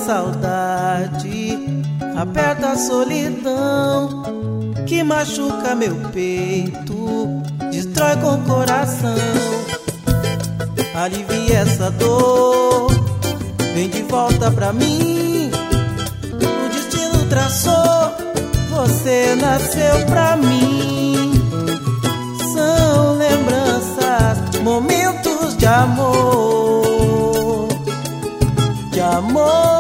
saudade, aperta a solidão que machuca meu peito, destrói com o coração. Alivia essa dor, vem de volta pra mim. O destino traçou, você nasceu pra mim. São lembranças, momentos de amor, de amor.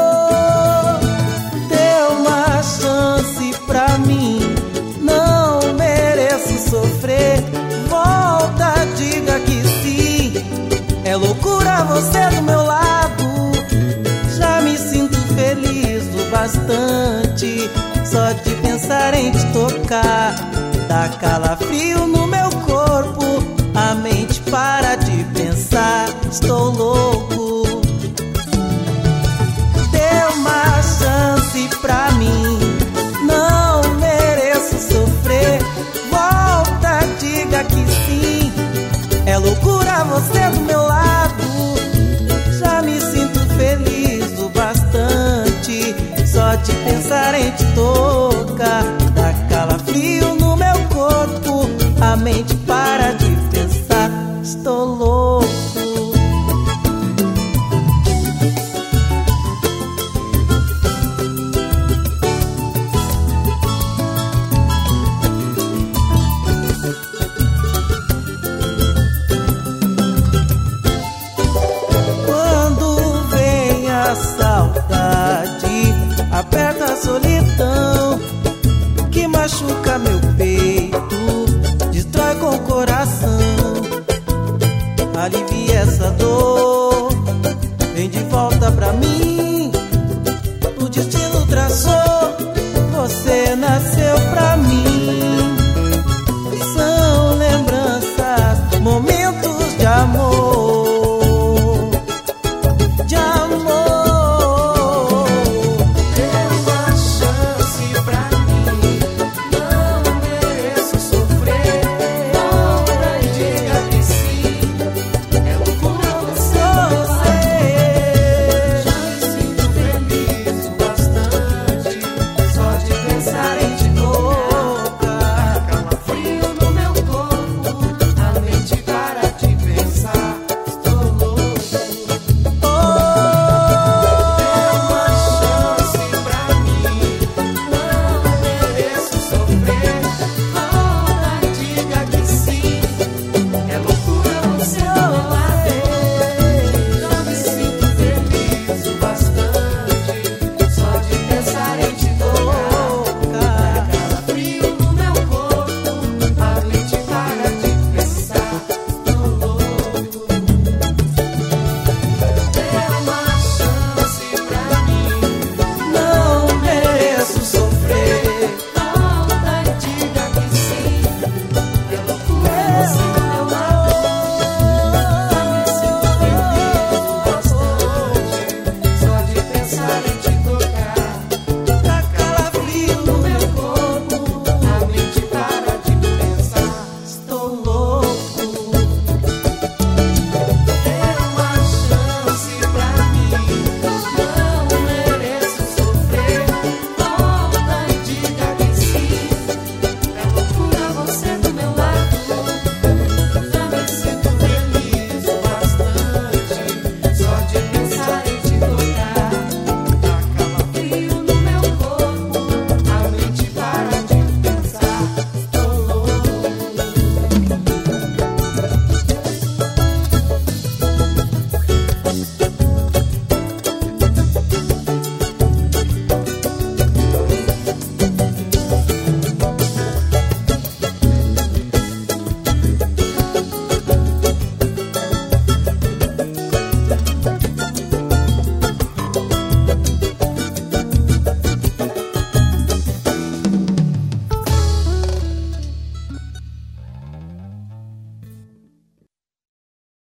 Dê uma chance pra mim, não mereço sofrer. Volta, diga que sim, é loucura você do meu lado. Já me sinto feliz o bastante só de pensar em te tocar. Dá calafrio no meu corpo, a mente para de pensar. Estou louco. Dê uma chance pra mim, não mereço sofrer. Volta, diga que sim, é loucura você do meu lado. Já me sinto feliz o bastante só de pensar em te tocar. Dá calafrio no meu corpo, a mente para de pensar. Estou louco. Quando vem a saudade, aperta a solidão que machuca meu peito, destrói com o coração. Alivia essa dor, vem de volta pra mim. O destino traçou, você nasceu pra mim.